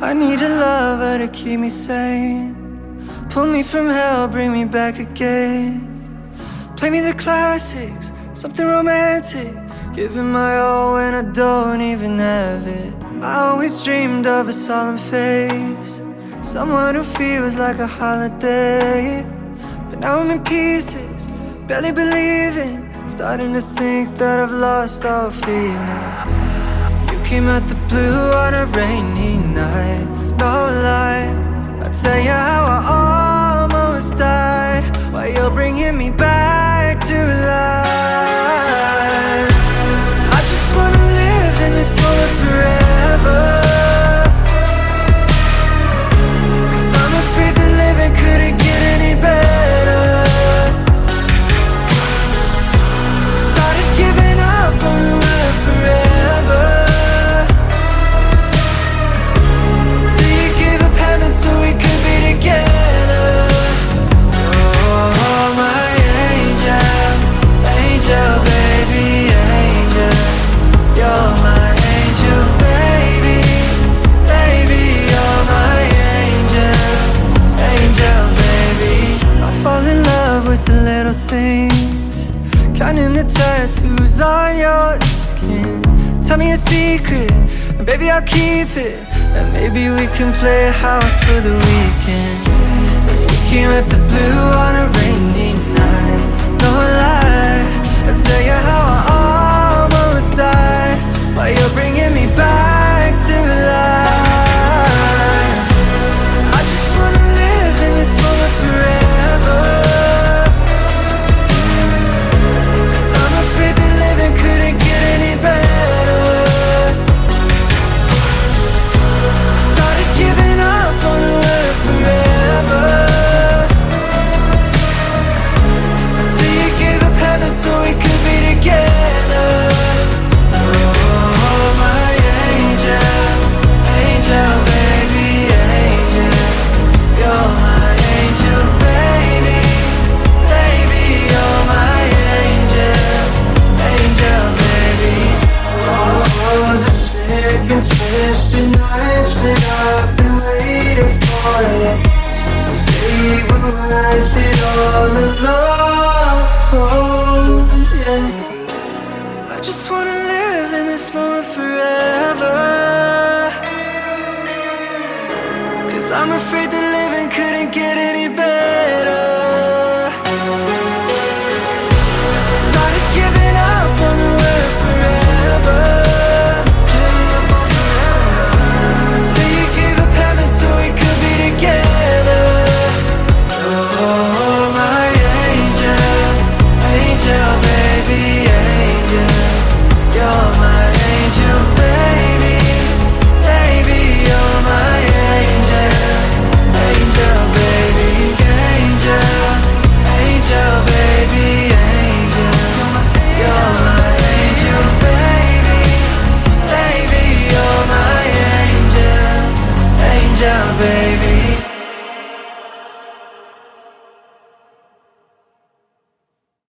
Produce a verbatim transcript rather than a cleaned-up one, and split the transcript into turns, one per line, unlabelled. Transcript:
I need a lover to keep me sane, pull me from hell, bring me back again. Play me the classics, something romantic, giving my all when I don't even have it. I always dreamed of a solemn face, someone who feels like a holiday. But now I'm in pieces, barely believing, starting to think that I've lost all feeling. You came out the blue on a rainy night, no lie, I'll tell you how I almost died, while you're bringing me back to life. I just wanna live in this moment forever, 'cause I'm afraid that living couldn't get any better. Started giving up on the word forever, till you gave up heaven so we could be together. Oh, my angel, angel, baby, angel. You're my angel, baby, baby. You're my angel, angel, baby. I fall in love with the little things, counting the tattoos on your skin. Tell me a secret, and baby I'll keep it, and maybe we can play house for the weekend. We came at the blue on a rainy night, no lie, I'll tell you how I